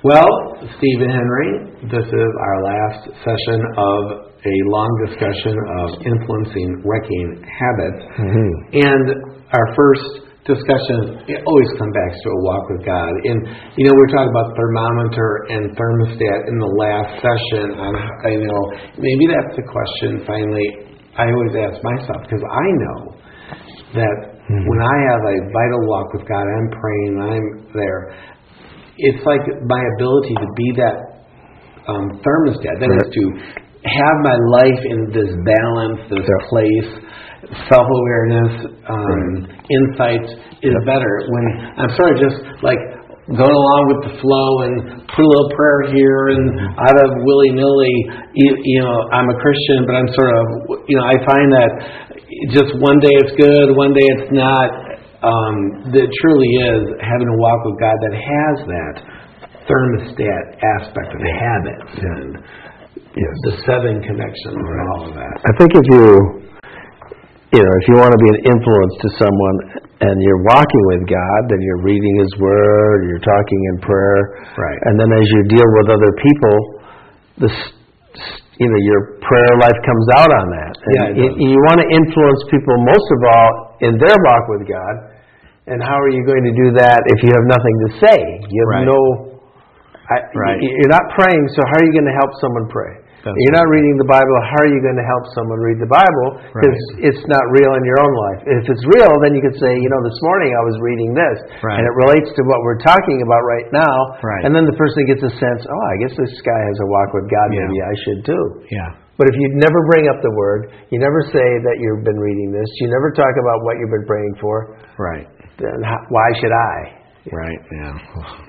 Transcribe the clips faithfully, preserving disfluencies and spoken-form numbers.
Well, Steve and Henry, this is our last session of a long discussion of influencing wrecking habits. Mm-hmm. And our first discussion, it always comes back to a walk with God. And, you know, we we're talking about thermometer and thermostat in the last session. On, you know, maybe that's the question, finally, I always ask myself, because I know that mm-hmm. when I have a vital walk with God, I'm praying, I'm there, it's like my ability to be that um, thermostat, that is to have my life in this balance, this yeah. place, self-awareness, um, right. insights is yep. better when I'm sort of just like going along with the flow and put a little prayer here and mm-hmm. out of willy-nilly, you, you know, I'm a Christian, but I'm sort of, you know, I find that just one day it's good, one day it's not. Um, that truly is having a walk with God that has that thermostat aspect of the habits and yes. the seven connections right. and all of that. I think if you You know, if you want to be an influence to someone and you're walking with God, then you're reading His Word, you're talking in prayer. Right. And then as you deal with other people, this, you know, your prayer life comes out on that. And yeah, you, you want to influence people most of all in their walk with God. And how are you going to do that if you have nothing to say? You have right. no... I, right. You're not praying, so how are you going to help someone pray? That's You're not reading the Bible, how are you going to help someone read the Bible? Because right. it's not real in your own life. If it's real, then you could say, you know, this morning I was reading this, right. and it relates to what we're talking about right now, right. and then the person gets a sense, oh, I guess this guy has a walk with God, yeah. maybe I should too. Yeah. But if you never bring up the Word, you never say that you've been reading this, you never talk about what you've been praying for, right. then how, why should I? Right, yeah.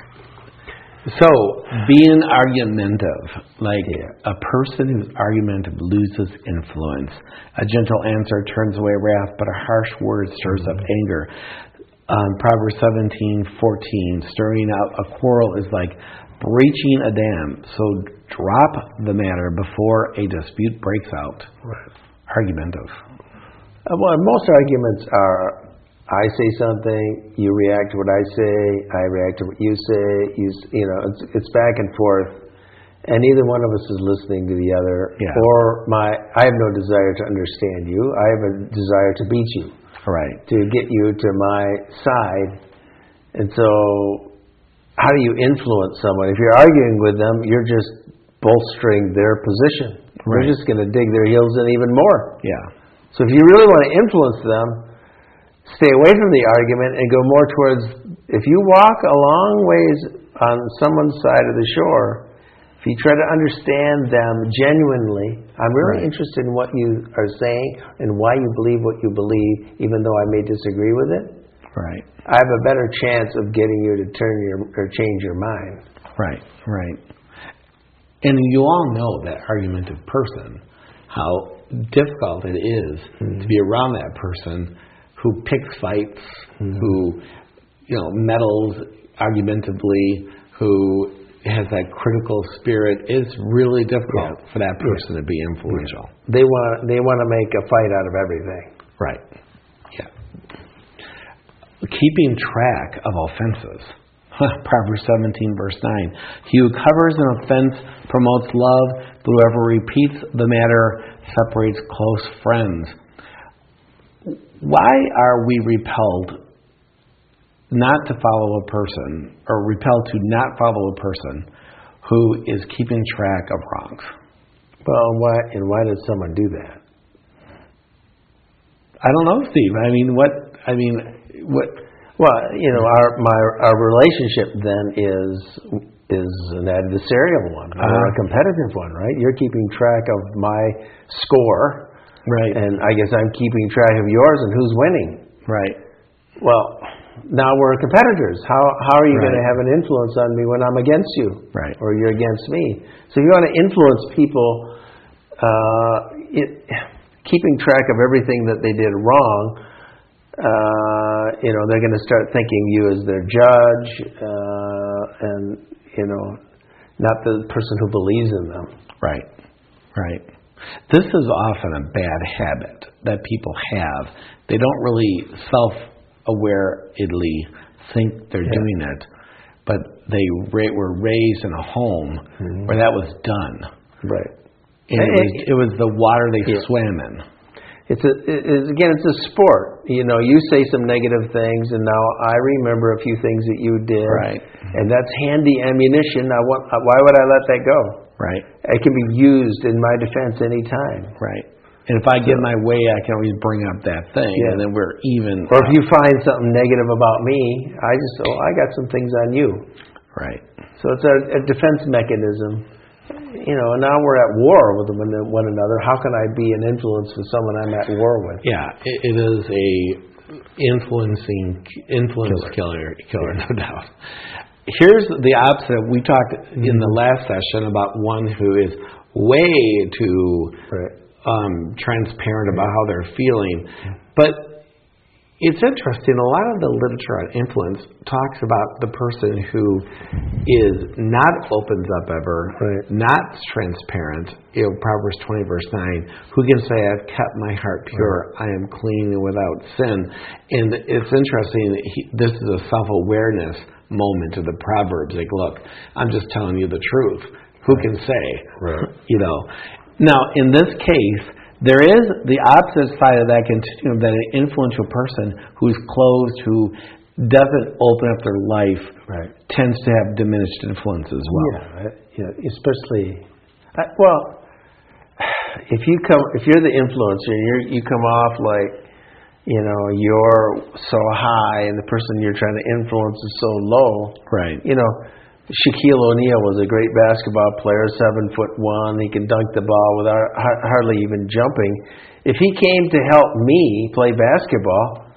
So, being argumentative, like yeah. a person who's argumentative loses influence. A gentle answer turns away wrath, but a harsh word stirs mm-hmm. up anger. Um, Proverbs seventeen fourteen, stirring out a quarrel is like breaching a dam. So drop the matter before a dispute breaks out. Right. Argumentative. Uh, well, most arguments are, I say something, you react to what I say, I react to what you say, you you know, it's it's back and forth, and neither one of us is listening to the other, yeah. or my, I have no desire to understand you, I have a desire to beat you, right? To get you to my side, and so, how do you influence someone? If you're arguing with them, you're just bolstering their position. Right. They're just going to dig their heels in even more. Yeah. So if you really want to influence them, stay away from the argument and go more towards, if you walk a long ways on someone's side of the shore, if you try to understand them genuinely, I'm really right. interested in what you are saying and why you believe what you believe, even though I may disagree with it. Right. I have a better chance of getting you to turn your or change your mind. Right, right. And you all know that argumentative person, how difficult it is mm-hmm. to be around that person who picks fights, mm-hmm. who, you know, meddles argumentatively, who has that critical spirit. It's really difficult yeah. for that person yeah. to be influential. Yeah. They want they want to make a fight out of everything. Right. Yeah. Keeping track of offenses. Proverbs seventeen, verse nine. He who covers an offense promotes love, but whoever repeats the matter separates close friends. Why are we repelled not to follow a person, or repelled to not follow a person who is keeping track of wrongs? Well, why and why does someone do that? I don't know, Steve. I mean, what? I mean, what? Well, you know, our my our relationship then is is an adversarial one, or uh, a competitive one, right? You're keeping track of my score, right? And I guess I'm keeping track of yours and who's winning, right? Well, now we're competitors. How how are you right. going to have an influence on me when I'm against you, right? Or you're against me? So if you want to influence people, uh, it, keeping track of everything that they did wrong. Uh, you know, they're going to start thinking you as their judge, uh, and, you know, not the person who believes in them. Right, right. This is often a bad habit that people have. They don't really self-awareedly think they're yeah. doing it, but they ra- were raised in a home mm-hmm. where that was done. Right. And it, was, it was the water they yeah. swam in. It's a, it's, again, it's a sport. You know, you say some negative things, and now I remember a few things that you did. Right. And that's handy ammunition. I want, why would I let that go? Right. It can be used in my defense anytime. Right. And if I so, get my way, I can always bring up that thing, yeah. and then we're even. Or if you find something negative about me, I just, oh, I got some things on you. Right. So it's a, a defense mechanism. You know, and now we're at war with one another. How can I be an influence for someone I'm at war with? Yeah, it, it is a influencing influence killer, killer, killer, no doubt. Here's the opposite. We talked mm-hmm. in the last session about one who is way too right. um, transparent about how they're feeling, but it's interesting. A lot of the literature on influence talks about the person who is not opens up ever, right. not transparent. You know, Proverbs twenty verse nine, who can say, "I've kept my heart pure; right. I am clean and without sin." And it's interesting. That he, this is a self-awareness moment of the Proverbs. Like, look, I'm just telling you the truth. Who can say? Right. You know. Now, in this case. There is the opposite side of that continuum, that an influential person who's closed, who doesn't open up their life, right. tends to have diminished influence as well. Yeah, yeah especially, I, well, if you come, if you're the influencer, and you're, you come off like, you know, you're so high, and the person you're trying to influence is so low. Right. You know. Shaquille O'Neal was a great basketball player, seven foot one. He can dunk the ball without hardly even jumping. If he came to help me play basketball,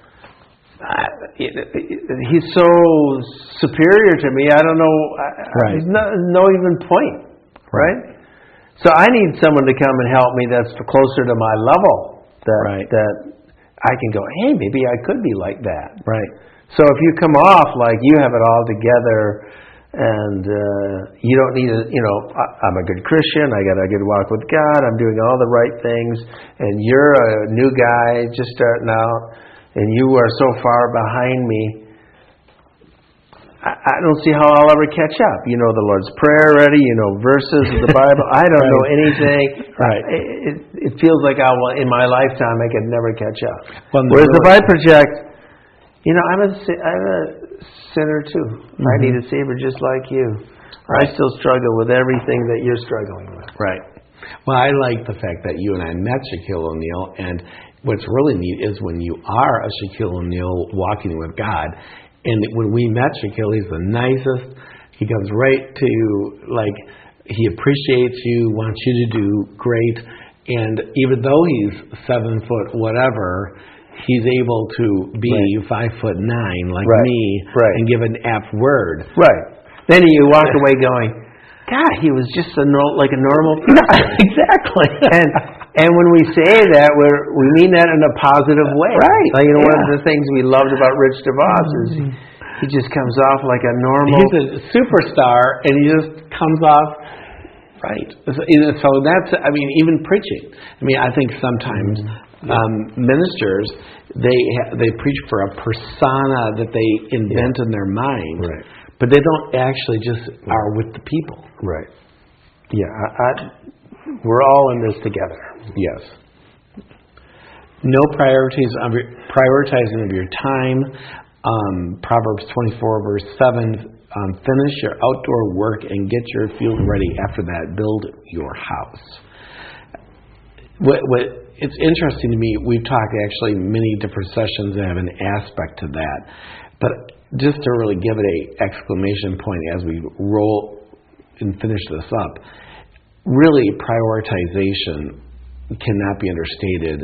he's so superior to me. I don't know. Right. There's no, no even point, right? So I need someone to come and help me that's closer to my level. That right. that I can go, hey, maybe I could be like that. Right. So if you come off like you have it all together. And uh, you don't need a, you know, I, I'm a good Christian, I got a good walk with God, I'm doing all the right things, and you're a new guy just starting out, and you are so far behind me, I, I don't see how I'll ever catch up. You know the Lord's Prayer already, you know verses of the Bible, I don't right. know anything. Right. It, it, it feels like I will, in my lifetime I could never catch up. Well, Whereas if I project, you know, I'm a, I'm a sinner too. Mm-hmm. I need a Savior just like you. Right. I still struggle with everything that you're struggling with. Right. Well, I like the fact that you and I met Shaquille O'Neal, and what's really neat is when you are a Shaquille O'Neal walking with God, and when we met Shaquille, he's the nicest. He comes right to you, like, he appreciates you, wants you to do great, and even though he's seven foot whatever, he's able to be right. five foot nine like right. me right. and give an apt word. Right. Then you walk away going, God, he was just a no, like a normal person. Exactly. and and when we say that, we we mean that in a positive way. Right. Like, you know, yeah. one of the things we loved about Rich DeVos is he, he just comes off like a normal. He's a superstar, and he just comes off right. So, so that's, I mean, even preaching. I mean, I think sometimes. Mm-hmm. Um, ministers, they ha- they preach for a persona that they invent yeah. in their mind, right. but they don't actually just are with the people. Right. Yeah, I, I, we're all in this together. Yes. No priorities of your, prioritizing of your time. Um, Proverbs twenty-four verse seven. Um, finish your outdoor work and get your field ready. After that, build your house. What what. It's interesting to me, we've talked actually many different sessions that have an aspect to that. But just to really give it a exclamation point as we roll and finish this up, really prioritization cannot be understated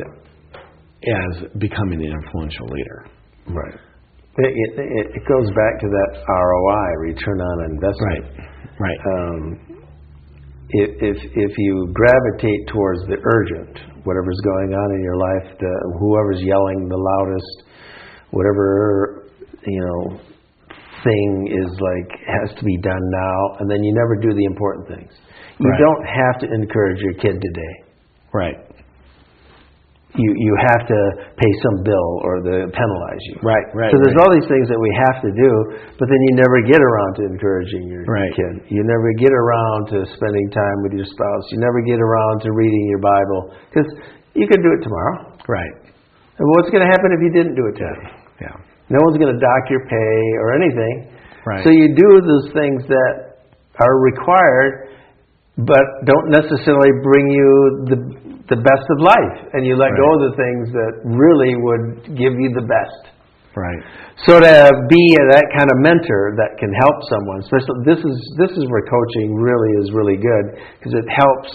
as becoming an influential leader. Right. It, it, it goes back to that R O I, return on investment. Right. Right. Um, if, if if you gravitate towards the urgent, whatever's going on in your life, the, whoever's yelling the loudest, whatever, you know, thing is like has to be done now, and then you never do the important things. You right. don't have to encourage your kid today. Right. you you have to pay some bill or they penalize you. Right, right. So there's right. all these things that we have to do, but then you never get around to encouraging your Right. kid. You never get around to spending time with your spouse. You never get around to reading your Bible because you could do it tomorrow. Right. And what's going to happen if you didn't do it today? Yeah. No one's going to dock your pay or anything. Right. So you do those things that are required, but don't necessarily bring you the the best of life, and you let Right. go of the things that really would give you the best. Right. So to be that kind of mentor that can help someone, especially this is this is where coaching really is really good because it helps.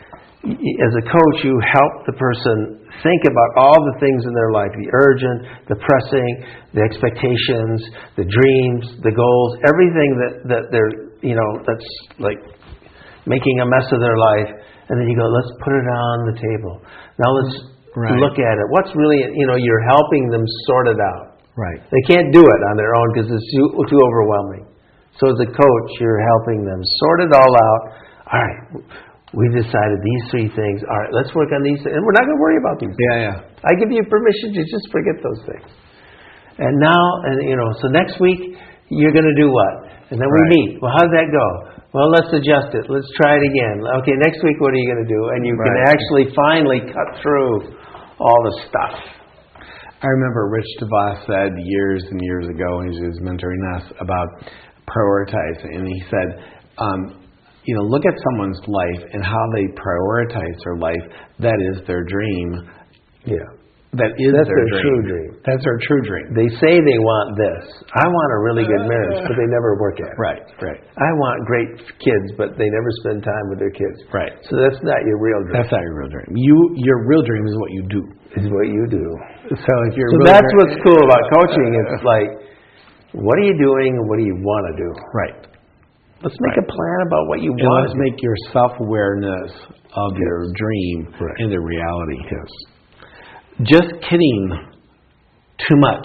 As a coach, you help the person think about all the things in their life, the urgent, the pressing, the expectations, the dreams, the goals, everything that, that they're, you know, that's like making a mess of their life. And then you go, let's put it on the table. Now let's Right. look at it. What's really, you know, you're helping them sort it out. Right. They can't do it on their own because it's too, too overwhelming. So as a coach, you're helping them sort it all out. All right, we decided these three things. All right, let's work on these things. And we're not going to worry about these things. Yeah, yeah. I give you permission to just forget those things. And now, and you know, so next week, you're going to do what? And then we Right. meet. Well, how'd that go? Well, let's adjust it. Let's try it again. Okay, next week, what are you going to do? And you can Right. actually finally cut through all the stuff. I remember Rich DeVos said years and years ago when he was mentoring us about prioritizing, and he said, um, you know, look at someone's life and how they prioritize their life. That is their dream. Yeah. That is That's their, their dream. true dream. That's their true dream. They say they want this. I want a really good marriage, but they never work at it. Right, right, I want great kids, but they never spend time with their kids. right. So that's not your real dream. That's not your real dream. You, your real dream is what you do. Is what you do. So if you're So real that's dream- what's cool about coaching. It's like, what are you doing and what do you want to do? right. Let's make Right. a plan about what you And want. let's make your self-awareness of your dream Right. into reality. Yes. Just kidding too much.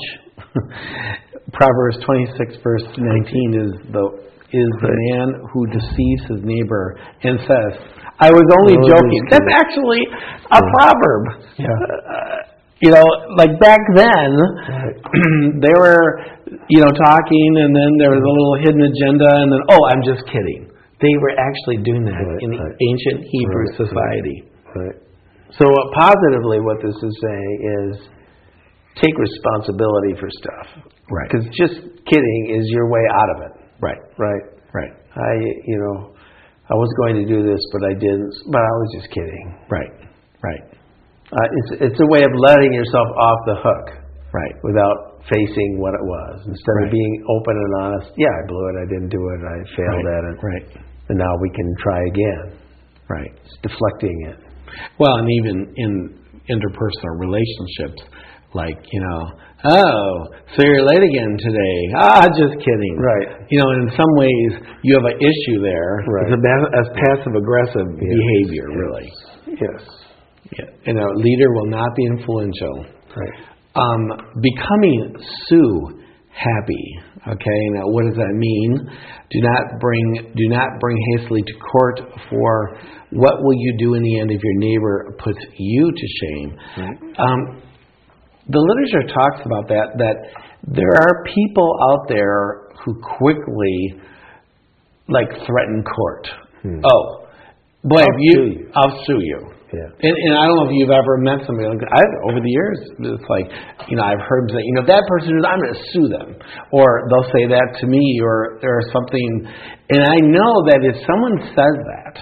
Proverbs twenty-six, verse nineteen is the is the Right. man who deceives his neighbor and says, I was only Oh, joking. just That's kidding. actually a proverb. Yeah. Uh, you know, like back then, they were, you know, talking, and then there was a little hidden agenda, and then, oh, I'm just kidding. They were actually doing that Right, in the right. ancient Hebrew Right, society. Right. So uh, positively, what this is saying is take responsibility for stuff. Right. Because just kidding is your way out of it. Right. Right. Right. I, you know, I was going to do this, but I didn't. But I was just kidding. Right. Right. Uh, it's it's a way of letting yourself off the hook Right. without facing what it was. Instead Right. of being open and honest. Yeah, I blew it. I didn't do it. I failed Right. at it. Right. And now we can try again. Right. It's deflecting it. Well, and even in interpersonal relationships, like, you know, oh, so you're late again today. Ah, just kidding. Right. You know, and in some ways, you have an issue there. Right. It's a, ba- a passive-aggressive behavior, really. Yes. Yeah. And a leader will not be influential. Right. Um, becoming Sue happy. Okay, now what does that mean? Do not bring do not bring hastily to court, for what will you do in the end if your neighbor puts you to shame? Right. Um, the literature talks about that, that there are people out there who quickly like threaten court. Hmm. Oh, boy, I'll if you, sue you. I'll sue you. Yeah. And, and I don't know if you've ever met somebody like that. I've, over the years, it's like, you know, I've heard that, you know, that person is, I'm going to sue them. Or they'll say that to me or, or something. And I know that if someone says that,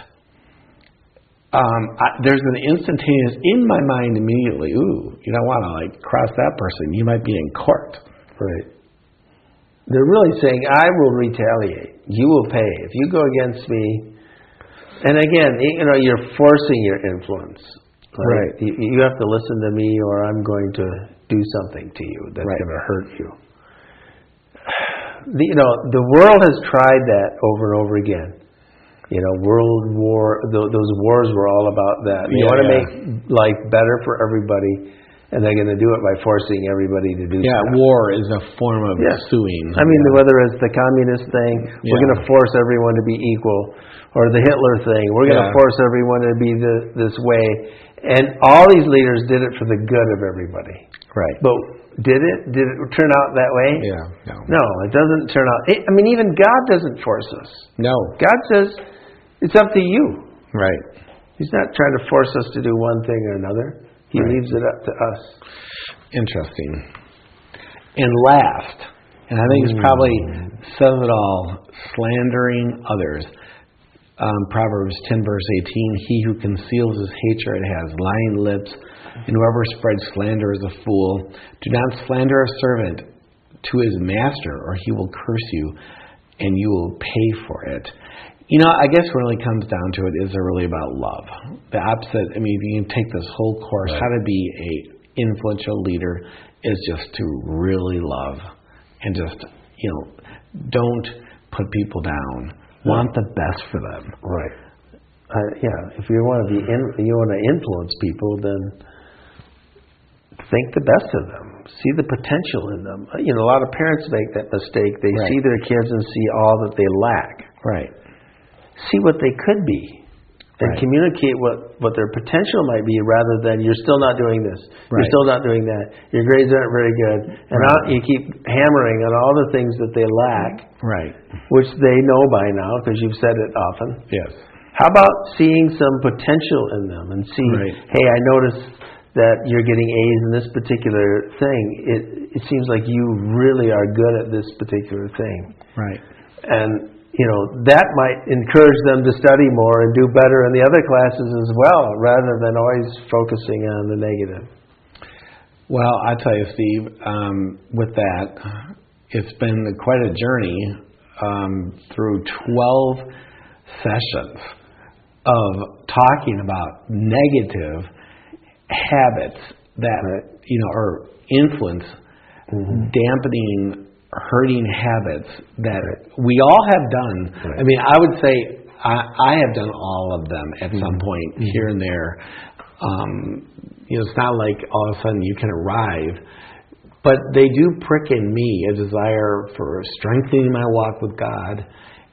um, I, there's an instantaneous, in my mind immediately, ooh, you don't want to, like, cross that person. You might be in court. Right. They're really saying, I will retaliate. You will pay. If you go against me. And again, you know, you're forcing your influence. Right. You, you have to listen to me, or I'm going to do something to you that's Right. going to hurt you. The, you know, the world has tried that over and over again. You know, World War, th- those wars were all about that. They Yeah, want to yeah. make life better for everybody, and they're going to do it by forcing everybody to do Yeah, stuff. war is a form of Yeah. suing. I mean, yeah. whether it's the communist thing, we're Yeah. going to force everyone to be equal, or the Hitler thing, we're going to Yeah. force everyone to be the, this way. And all these leaders did it for the good of everybody. Right. But did it? Did it turn out that way? Yeah, no. No, it doesn't turn out. It, I mean, even God doesn't force us. No. God says, it's up to you. Right. He's not trying to force us to do one thing or another. He Right. leaves it up to us. Interesting. And last, and I think it's probably says it all, slandering others. Um, Proverbs ten, verse eighteen, he who conceals his hatred has lying lips, and whoever spreads slander is a fool. Do not slander a servant to his master, or he will curse you, and you will pay for it. You know, I guess when it really comes down to it, is it really about love? The opposite, I mean, if you can take this whole course, Right. how to be a influential leader is just to really love and just, you know, don't put people down. Want the best for them. Right. Uh, yeah. If you want to be in, you want to influence people, then think the best of them. See the potential in them. You know, a lot of parents make that mistake. They Right. see their kids and see all that they lack. Right. See what they could be, and Right. communicate what, what their potential might be, rather than you're still not doing this, you're Right. still not doing that, your grades aren't very good, and Right. out, you keep hammering on all the things that they lack, Right. which they know by now because you've said it often. Yes. How about seeing some potential in them and see, Right. hey, I noticed that you're getting A's in this particular thing. It it seems like you really are good at this particular thing. Right. And, you know, that might encourage them to study more and do better in the other classes as well, rather than always focusing on the negative. Well, I tell you, Steve, um, with that, it's been quite a journey um, through twelve sessions of talking about negative habits that, Right. you know, or influence, Mm-hmm. dampening, hurting habits that we all have done. Right. I mean, I would say I, I have done all of them at some point Mm-hmm. here and there. Um, you know, it's not like all of a sudden you can arrive, but they do prick in me a desire for strengthening my walk with God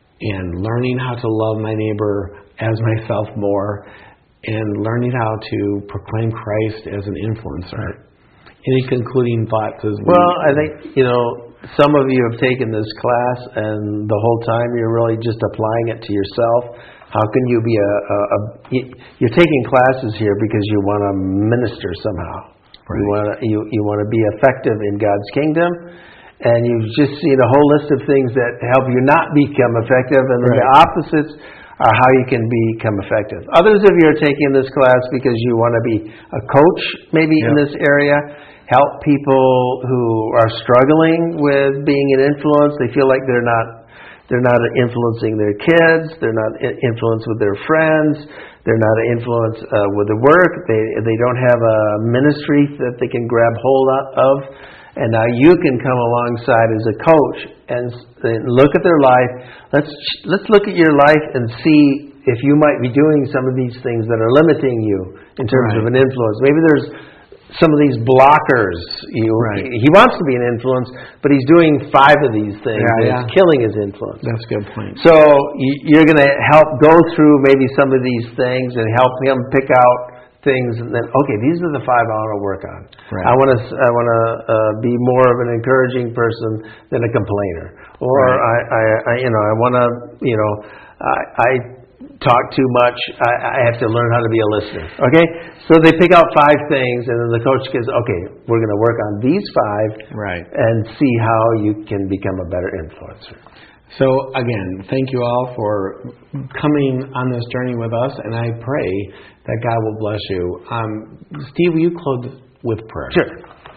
and learning how to love my neighbor as myself more, and learning how to proclaim Christ as an influencer. Any concluding thoughts as we... Well, I think, you know, some of you have taken this class and the whole time you're really just applying it to yourself. How can you be a... a, a you're taking classes here because you want to minister somehow. Right. You want to you, you want to be effective in God's kingdom, and you've just seen a whole list of things that help you not become effective, and then Right. the opposites are how you can become effective. Others of you are taking this class because you want to be a coach maybe in Yep. this area, help people who are struggling with being an influence. They feel like they're not they're not influencing their kids, they're not i- influenced with their friends, they're not an influence uh, with the work, they they don't have a ministry that they can grab hold of. And now you can come alongside as a coach and, and look at their life. Let's let's look at your life and see if you might be doing some of these things that are limiting you in terms Right. of an influence. Maybe there's some of these blockers. You, Right. he, he wants to be an influence, but he's doing five of these things. Yeah, and yeah. It's killing his influence. That's a good point. So you, you're going to help go through maybe some of these things and help him pick out things, and then okay, these are the five I want to work on. Right. I want to I want to uh, be more of an encouraging person than a complainer, or Right. I, I, I you know I want to you know I, I talk too much. I, I have to learn how to be a listener. Okay, so they pick out five things, and then the coach goes, okay, we're going to work on these five, Right. and see how you can become a better influencer. So again, thank you all for coming on this journey with us, and I pray that God will bless you. Um, Steve, will you close with prayer? Sure.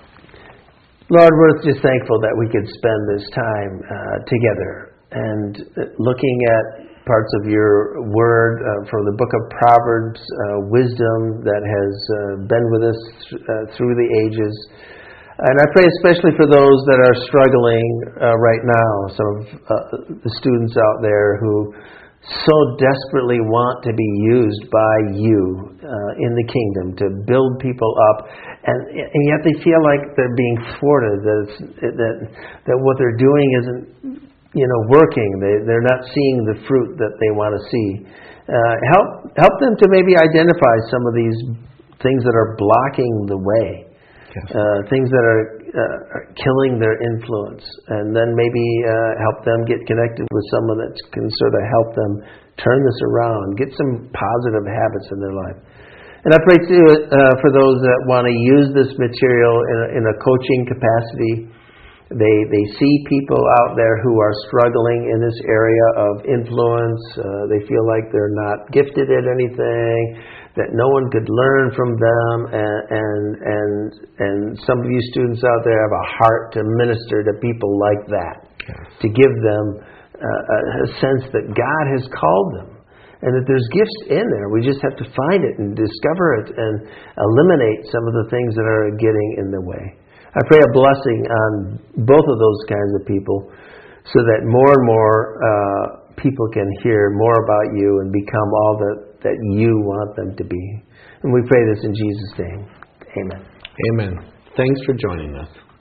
Lord, we're just thankful that we could spend this time uh, together and looking at parts of your word uh, from the book of Proverbs, uh, wisdom that has uh, been with us uh, through the ages. And I pray especially for those that are struggling uh, right now, some of uh, the students out there who so desperately want to be used by you uh, in the kingdom to build people up, and and yet they feel like they're being thwarted, that it's, that that what they're doing isn't, you know, working. They they're not seeing the fruit that they want to see. Uh, help help them to maybe identify some of these things that are blocking the way, Yes. uh, things that are, uh, are killing their influence, and then maybe uh, help them get connected with someone that can sort of help them turn this around, get some positive habits in their life. And I pray too uh, for those that want to use this material in a, in a coaching capacity. They they see people out there who are struggling in this area of influence. Uh, they feel like they're not gifted at anything, that no one could learn from them, and and and, and some of you students out there have a heart to minister to people like that, Yes. to give them uh, a sense that God has called them, and that there's gifts in there. We just have to find it and discover it and eliminate some of the things that are getting in the way. I pray a blessing on both of those kinds of people, so that more and more uh, people can hear more about you and become all that, that you want them to be. And we pray this in Jesus' name. Amen. Amen. Thanks for joining us.